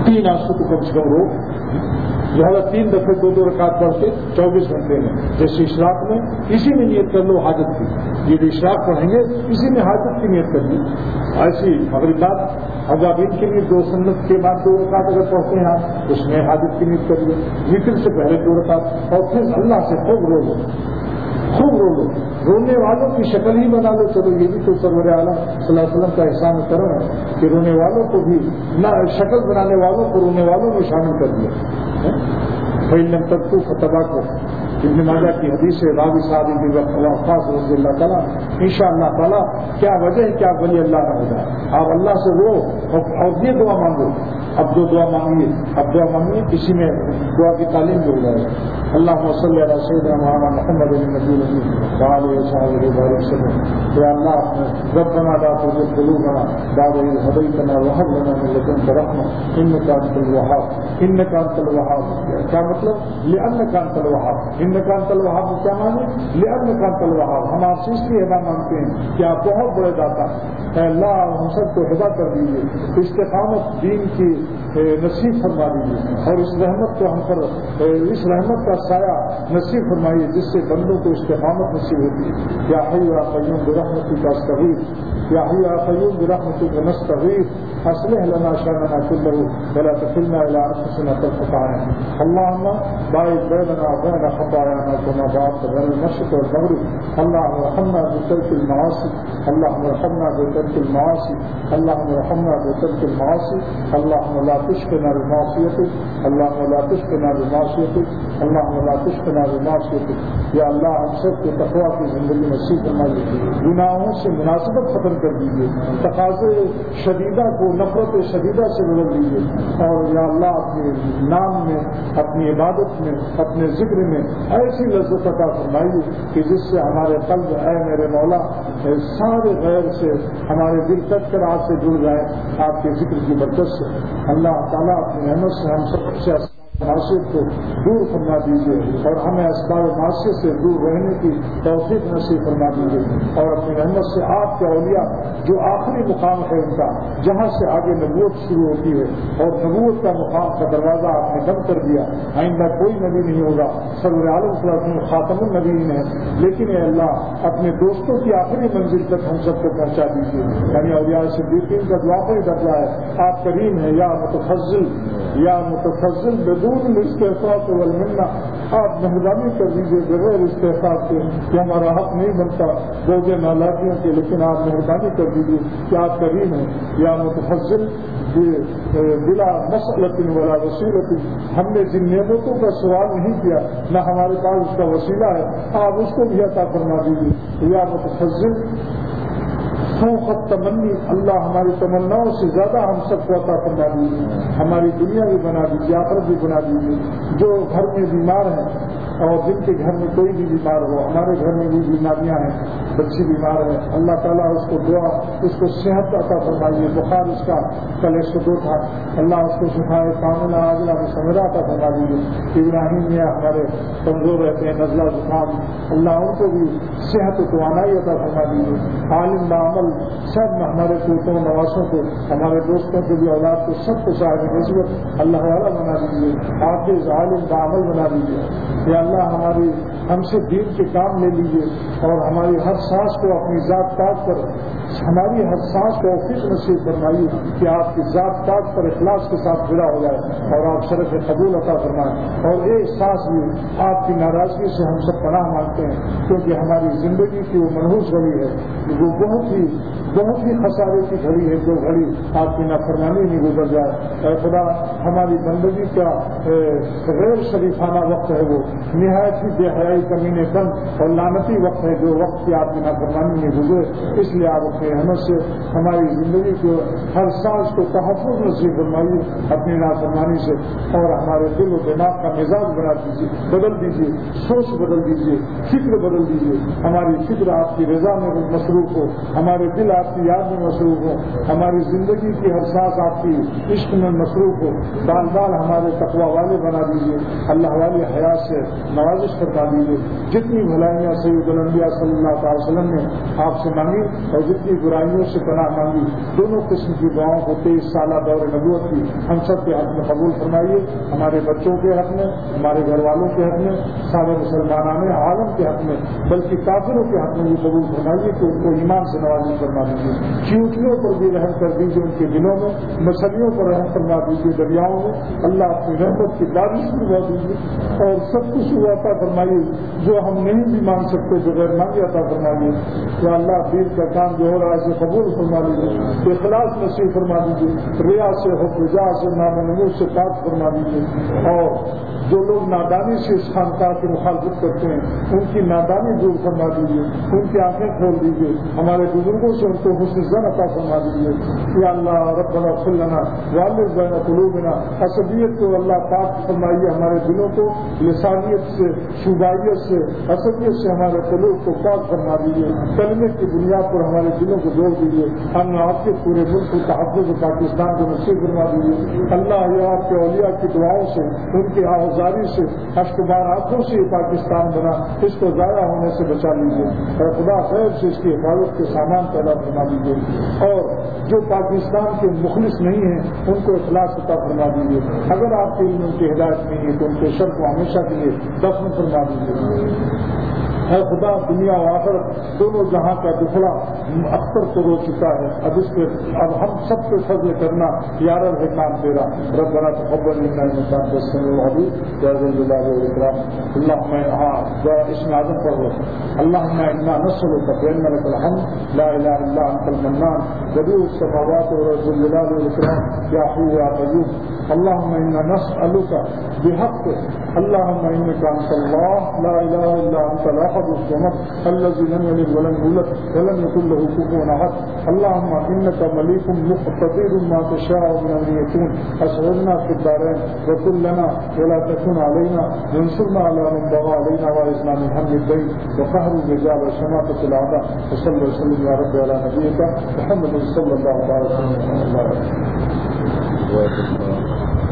3 آنسو کو کم سے کم رو، لہٰذا 3 دفعے 2 رکعت پڑھ کے 24 گھنٹے میں، جیسے اشراق میں اسی میں نیت کر لو حاجت کی، یہ جو اشراق پڑھیں گے اسی میں حاجت کی نیت کر لی. ایسی مغربات اوابین کے لیے 2 سنت کے بعد 2 رکعت اگر پڑھتے ہیں آپ اس میں حاجت کی نیت کر لو، وتر سے پہلے 2 رکعت، اور پھر اللہ سے خوب رو لو، خوب رو لو، رونے والوں کی شکل ہی بنا لو. چلو یہ بھی تو سرور عالم صلی اللہ علیہ وسلم کا احسان کرم ہے کہ رونے والوں کو بھی نہ شکل بنانے والوں کو رونے والوں میں شامل کر دیا. فإن تک تو فتبا کو ابن ماجہ کی حدیث ہے، راوی صاحب ابن وقاص رضی اللہ تعالیٰ، انشاءاللہ تعالیٰ کیا وجہ ہے کیا ولی اللہ نہ ہو جائے. آپ اللہ سے رو اور یہ دعا مانگو. اب جو دعا مانگیے، اب دعا مانگیے، کسی میں دعا کی تعلیم بھی ہو جائے گا. اللہم صلی علی سیدنا مولانا محمد النبی وعلى آلہ وسلم. یا اللہ ربنا لا تزغ قلوبنا بعد إذ هديتنا وهب لنا من لدنك رحمة إنك أنت الوهاب إنك أنت الوهاب. کیا مطلب؟ لأنك أنت الوهاب. إنك أنت الوهاب کیا معنی؟ لأنك أنت الوهاب. ہم آپ سے اس لیے ہدایت مانگتے ہیں کہ آپ بہت بڑے داتا. اے اللہ ہم سب کو ہدایت کر دیجیے، استقامت دین کی نصیب فرما دیجیے، اور اس رحمت کو ہم پر، اس رحمت کا سایہ نصیب فرمائیے جس سے بندوں کو استقامت نصیب ہوتی ہے. یا حی یا قیوم برحمتک استغیث، یا حی یا قیوم برحمتک نستغیث، اصلح لنا شأننا كله ولا تكلنا إلى أنفسنا طرفة عين. اللهم باعد بيننا وبين خطايانا كما باعدت بين المشرق والمغرب. اللهم ارحمنا بترك المعاصي، اللهم ارحمنا بترك المعاصي، اللهم ارحمنا بترك المعاصي. اللهم لا تشقنا بمعصيتك، اللهم لا تشقنا بمعصيتك، اللهم لا تشقنا بمعصيتك. یا اللہ ہم سب کو تقویٰ کی زندگی نصیب فرمائیے، گناہوں سے مناسبت ختم کر دیجیے، تقاضے شدیدہ کو نفرت شدیدہ سے بدل دیجیے، اور یا اللہ اپنے نام میں، اپنی عبادت میں، اپنے ذکر میں ایسی لذت عطا فرمائیے کہ جس سے ہمارے قلب، اے میرے مولا، سارے غیر سے ہمارے دل کٹ کر آپ سے جڑ جائے آپ کے ذکر کی برکت سے. اللہ تعالیٰ اپنی رحمت سے ہم سب سے معاشیت کو دور فرما دیجیے، اور ہمیں اسباب معاشیت سے دور رہنے کی توفیق نصیب فرما دیجیے، اور اپنی رحمت سے آپ کے اولیاء جو آخری مقام ہے ان کا، جہاں سے آگے نبوت شروع ہوتی ہے، اور نبوت کا مقام کا دروازہ آپ نے بند کر دیا، آئندہ کوئی نبی نہیں ہوگا، سرور عالم صلی اللہ علیہ وسلم خاتم النبیین ہے. لیکن اے اللہ اپنے دوستوں کی آخری منزل تک ہم سب کو پہنچا دیجیے، یعنی اولیاء صدیقین کا جو آخری درجہ ہے. آپ کریم ہے، یا متفضل، یا متفضل بدون الاستحقاق والمنہ، آپ مہربانی کر دیجیے بغیر استحقاق کے کہ ہمارا حق نہیں بنتا بوجھ نالاکیوں کے، لیکن آپ مہربانی کر دیجیے کہ آپ کریم ہیں. یا متفضل بلا مسئلۃ ولا وسیلۃ، ہم نے جن نعمتوں کا سوال نہیں کیا نہ ہمارے پاس اس کا وسیلہ ہے، آپ اس کو بھی عطا فرما دیجیے. یا متفضل فوق التمنی، اللہ ہماری تمناؤں سے زیادہ ہم سب کو عطا فرما دیجیے، ہماری دنیا بھی بنا دیجیے، آخرت بھی بنا دیجیے. جو گھر میں بیمار ہیں اور جن کے گھر میں کوئی بھی بیمار ہو، ہمارے گھر میں بھی بیماریاں ہیں، بچی بیمار ہے، اللہ تعالیٰ اس کو دعا، اس کو صحت عطا فرمائیے. بخار اس کا کل 102 تھا، اللہ اس کو شفائے کاملہ عاجلہ مستمرہ عطا فرما دیجیے. ابراہیم میں ہمارے کمزور رہتے ہیں، نزلہ زکام، اللہ ان کو بھی صحت و توانائی عطا فرما دیجیے. عالم بعمل سب ہمارے پوتوں نواسوں کو، ہمارے دوستوں کو بھی، اولاد کو، سب کو صاحب نسبت اللہ والا بنا دیجیے، حافظ عالم بعمل بنا دیجیے. یا اللہ ہم سے دین کے کام لے لیجیے، اور ہماری ہر سانس کو اپنی ذات پاک پر، ہماری ہر سانس کو اوقیت نصیب فرمائیے کہ آپ کی ذات پاک پر اخلاص کے ساتھ جڑا ہو جائے، اور آپ شرف قبول عطا فرمائیں. اور ایک سانس بھی آپ کی ناراضگی سے ہم سب پناہ مانگتے ہیں، کیونکہ ہماری زندگی کی وہ منحوس گھڑی ہے، وہ بہت ہی خسارے کی گھڑی ہے، جو گھڑی آپ کی نافرمانی میں گزر جائے. اے خدا ہماری زندگی کا غیر شریفانہ وقت ہے، وہ نہایت ہی بے حیائی کمینے کم اور لعنتی وقت ہے، جو وقت کی آپ کی نافرمانی میں گزرے. اس لیے آپ اپنی رحمت سے ہماری زندگی کو ہر سانس کو تحفظ نصیب فرمائیے اپنی نافرمانی سے، اور ہمارے دل و دماغ کا مزاج بنا دیجیے، بدل دیجیے، سوچ بدل دیجیے، فکر بدل دیجیے. ہماری فکر آپ کی رضا میں مصروف ہو، ہمارے دل آپ کی یاد میں مصروف ہو، ہماری زندگی کی ہر سانس آپ کی عشق میں مصروف ہو. بال بال ہمارے تقوی والے بنا دیجیے، اللہ والی حیات سے نوازش فرما دیجیے. جتنی بھلائیاں سید الانبیاء صلی اللہ علیہ وسلم نے آپ سے مانگی اور جتنی کی برائیوں سے پناہ مانگی. دونوں قسم کی دعاؤں کو 23 سالہ دور نبوت کی ہم سب کے حق میں قبول فرمائیے. ہمارے بچوں کے حق میں، ہمارے گھر والوں کے حق میں، سارے مسلمانان عالم کے حق میں، بلکہ کافروں کے حق میں بھی قبول فرمائیے کہ ان کو ایمان سے نوازی فرما دیجیے. چیوٹیوں پر بھی رحم کر دیجیے، ان کے دلوں میں مچھلیوں پر رحم فرما دیجیے، دریاؤں میں اللہ اپنی رحمت کی بارش فرما دیجیے اور سب کچھ عطا فرمائیے جو ہم نہیں بھی مان سکتے بغیر مانگے عطا فرمائیے. یا اللہ دین کا کام جو ہو رہا ہے اسے قبول فرما دیجیے، اخلاص نصیب فرما دیجیے، ریا سے حب رجا سے نام نمود سے پاک فرما دیجیے. اور جو لوگ نادانی سے اس خانقاہ کی مخالفت کرتے ہیں ان کی نادانی دور فرما دیجیے، ان کی آنکھیں کھول دیجیے، ہمارے بزرگوں سے ان کو حسن ظن عطا فرما دیجیے. یا اللہ ربنا اغفر لنا والد بین قلوبنا، عصبیت کو اللہ پاک فرمائیے ہمارے دلوں کو، لسانیت سے، شبائیت سے، عصبیت سے ہمارے قلوب کو پاک فرما دیجیے. کلمے کی بنیاد پر ہمارے دلوں کو جوڑ دیجیے. ہم آپ کے پورے ملک کو تحفظ پاکستان کو نصیب فرما دیجیے. اللہ یہ آپ کے اولیاء کی دعاؤں سے، ان کی آہذاری سے، اشکبار آنکھوں سے یہ پاکستان بنا، اس کو ضائع ہونے سے بچا لیجیے اور خدا خیر سے اس کی حفاظت کے سامان پیدا فرما دیجیے. اور جو پاکستان کے مخلص نہیں ہیں ان کو اخلاص عطا فرما دیجیے. اگر آپ کے علم ان کی ہدایت نہیں ہے تو ان کے شر کو ہمیشہ کے لیے دفن فرما دیجیے. اے خدا دنیا و آخرت دونوں جہاں کا دفڑا اختر کو رو چکا ہے، اب اس پہ اب ہم سب پہ فضل کرنا یا رب ہے کام تیرا. ربنا تقبل منا انك انت السميع العليم يا ذا الجلال والاكرام. اللهم اسم اعظم پڑھو. اللهم انا نسألك بان لك الحمد لا اله الا انت المنان بديع السماوات ورب الجلال والاكرام يا حي يا قيوم. اللهم انا نسألك بحق اللهم انك انت الله لا اله الا انت الاحد الصمد الذي لم يلد ولم يولد ولم يكن له كفوا احد. اللهم انك مليك مقتدر ما تشاء من ان يكون. اسعدنا في الدارين وكن لنا ولا تكن علينا وانصرنا على من بغى علينا واعذنا من هم الدين وقهر الرجال وشماتة الاعداء. وصلى وسلم يا رب على نبيك محمد صلى الله عليه وسلم.